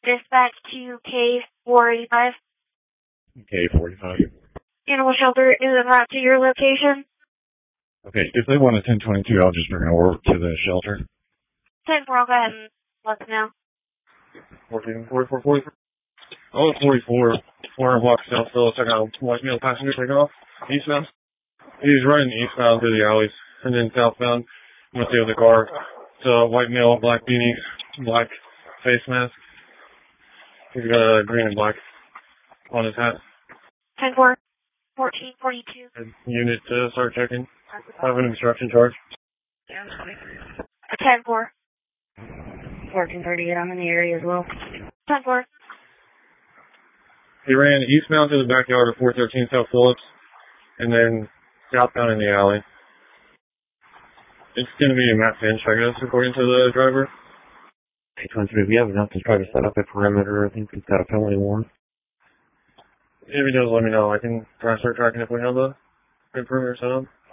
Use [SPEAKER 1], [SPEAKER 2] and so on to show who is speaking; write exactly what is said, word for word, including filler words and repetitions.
[SPEAKER 1] dispatch to K four eighty-five.
[SPEAKER 2] K forty-five.
[SPEAKER 1] Animal shelter is about to your location.
[SPEAKER 2] Okay, if they want a ten twenty-two, I'll just bring it over to the shelter.
[SPEAKER 1] ten four, I'll go ahead and let them know.
[SPEAKER 3] fourteen, forty-four, forty-four. Oh, forty-four. four hundred blocks south, so check out white male passenger taking off. Eastbound. He's running eastbound through the alleys, and then southbound with the other car. So white male, black beanie, black face mask. He's got a green and black on his hat.
[SPEAKER 1] ten four, fourteen forty-two.
[SPEAKER 3] Unit to start checking. Have an obstruction charge.
[SPEAKER 1] ten four.
[SPEAKER 4] fourteen thirty-eight, I'm in the area as well.
[SPEAKER 1] ten four.
[SPEAKER 3] He ran eastbound to the backyard of four thirteen South Phillips, and then southbound in the alley. It's going to be a Matt Finch, I guess, according to the driver.
[SPEAKER 5] eight twenty-three, we have enough to try to set up a perimeter. I think we've got a penalty warrant.
[SPEAKER 3] If he does, let me know. I can try and start tracking if we have a good perimeter set up.